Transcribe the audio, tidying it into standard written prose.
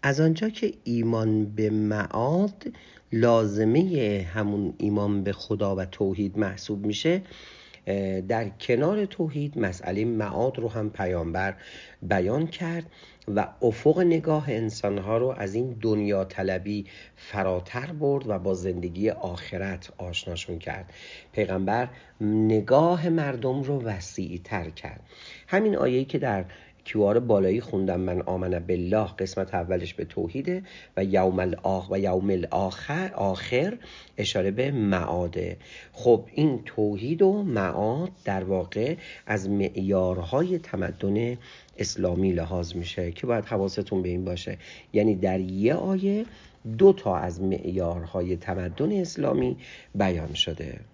از آنجا که ایمان به معاد لازمه همون ایمان به خدا و توحید محسوب میشه، در کنار توحید مسئله معاد رو هم پیامبر بیان کرد و افق نگاه انسانها رو از این دنیا طلبی فراتر برد و با زندگی آخرت آشناشون کرد. پیغمبر نگاه مردم رو وسیع تر کرد. همین آیه‌ای که در کیوار بالایی خوندم، من آمن بالله، قسمت اولش به توحیده و یوم الاخر اشاره به معاده. خب این توحید و معاد در واقع از معیارهای تمدن اسلامی لحاظ میشه که باید حواستون به این باشه. یعنی در یه آیه 2 تا از معیارهای تمدن اسلامی بیان شده.